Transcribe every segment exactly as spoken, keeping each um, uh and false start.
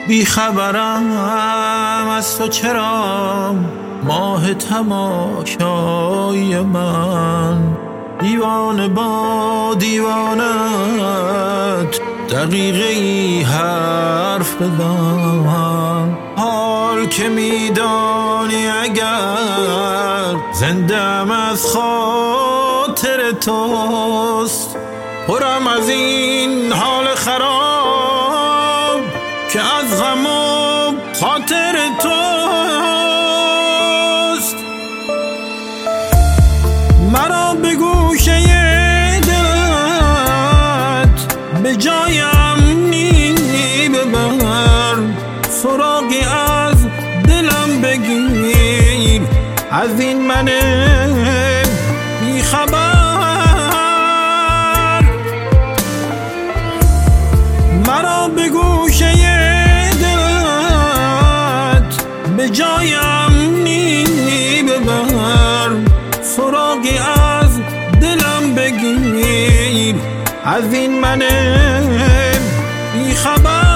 بی خبرم از تو چرا ماه تماشای من، دیوانه با دیوانت دقیقه ای حرف بزن. حال که میدانی اگر زندم از خاطر توست، پرم از این حال خراب که از غم و خاطر توست. مرا به گوشه دلت به جای امنی ببر، سراغی از دلم بگیر از این من بی خبر. مرا به گوشه دلت به جای امنی ببر، سراغی از دلم بگیر از این من بی خبر.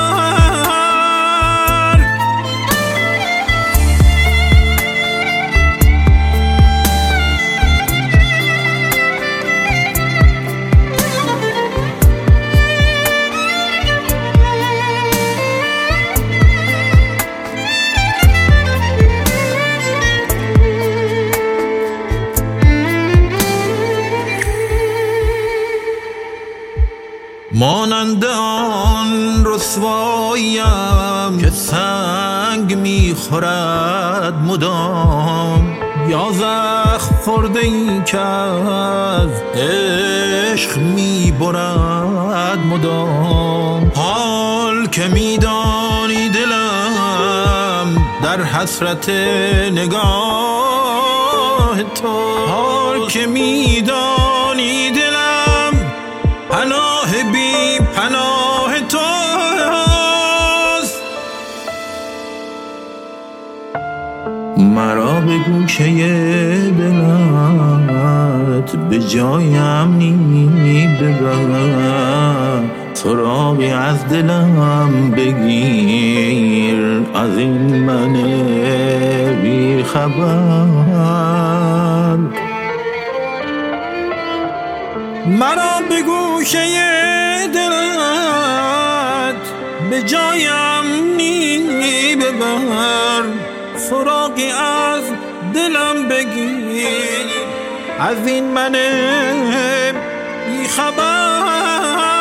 مانند آن رسواییم که سنگ میخورد مدام، یا زخم خورده ای که از عشق میبرد مدام. حال که میدانی دلم در حسرت نگاه تو، حال که میدانی دلم پناه بی پناه توست. مرا به گوشه دلت به جای امنی ببر، سراغی از دلم بگیر از این من بی خبر. مرا به گوشه دلت به جای امنی ببر، سراغی از دلم بگیر از این من بی خبر.